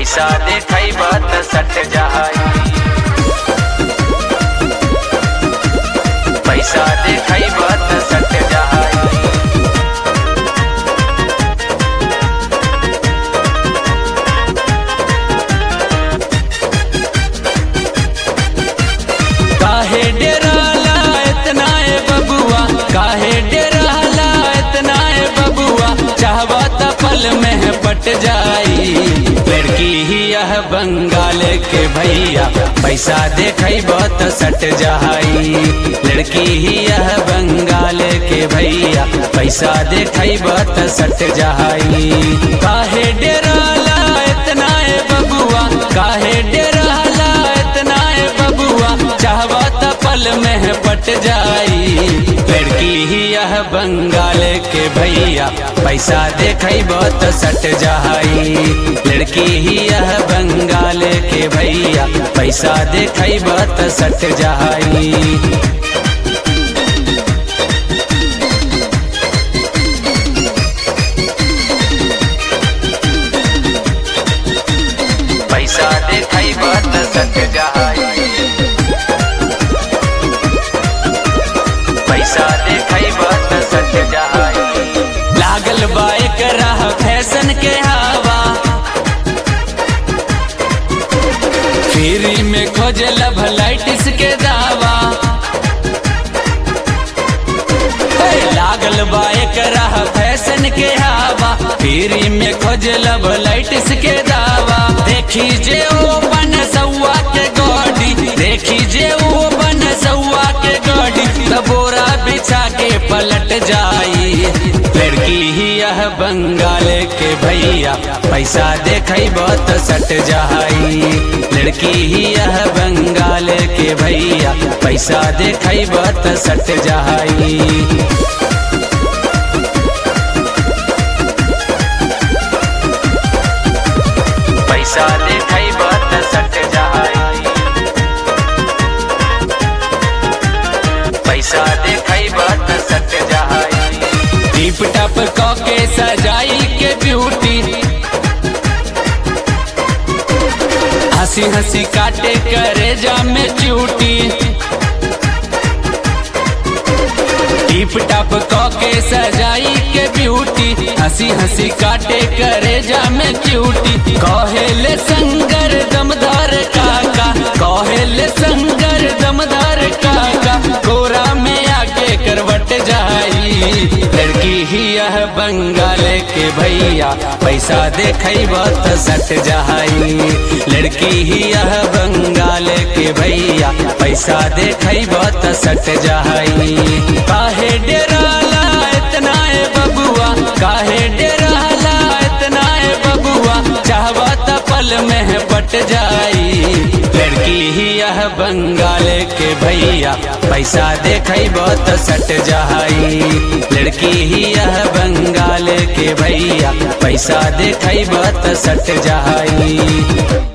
पैसा देखैबा त सट जाई, पैसा देखैबा त सट जाई। काहे डेराला इतना ए बबुआ, काहे डेराला इतना ए बबुआ, चाहवा त पल में पट जाई। लड़की ही यह बंगाल के भैया, पैसा देखैबा त सट जाई। लड़की ही यह बंगाल के भैया, पैसा देखैबा त सट जाई। काहे डेराला इतना ए बबुआ, काहे डेराला इतना ए बबुआ, चाहवा त पल में पट जाई। लड़की ही यह बंगाल के भैया, पैसा देखैबा त सट जाई। लड़की ही यह बंगाल के भैया, पैसा देखैबा त सट जाई। पैसा देखैबा त सट जाई, पैसा देखैबा त सट जाई। लागल बा एकरा फैशन के हवा, फ्री में खोजे लव लाइटिस के दावा। लागल बा एकरा फैशन के हवा, फ्री में खोजे लव लाइटिस के दावा। देखी जे ओ बन सौआ के गाड़ी, देखी जे ओ बन सौआ के गाड़ी, तबोरा बिछा के पलट जाई। लड़की ही यह बंगाल के भैया, पैसा देखैबा त सट जाई। लड़की ही यह बंगाल के भैया, पैसा देखैबा त सट जाई। पैसा देखैबा त सट जाई, पैसा देखैबा त सट जाई। टिप टप क के सजाई के ब्यूटी, हंसी हंसी काटे करे जा में चूटी। टिप टप क के सजाई के ब्यूटी, हंसी हंसी काटे करे जा में चूटी। कहेले संगर दमदार काका, कहेले संगर दमदार काका, कोरा में आके करवट जाई। लड़की ही यह बंगाल के भैया, पैसा देखैबा त सट जाई। लड़की ही यह बंगाल के भैया, पैसा देखैबा त सट जाई। काहे डेराला इतना ए बबुआ, काहे डेराला इतना ए बबुआ, चाहवा त पल में पट जाई। लड़की ही यह बंगाल के भैया, पैसा देखैबा त सट जाई। लड़की ही यह बंगाल के भैया, पैसा देखैबा त सट जाई।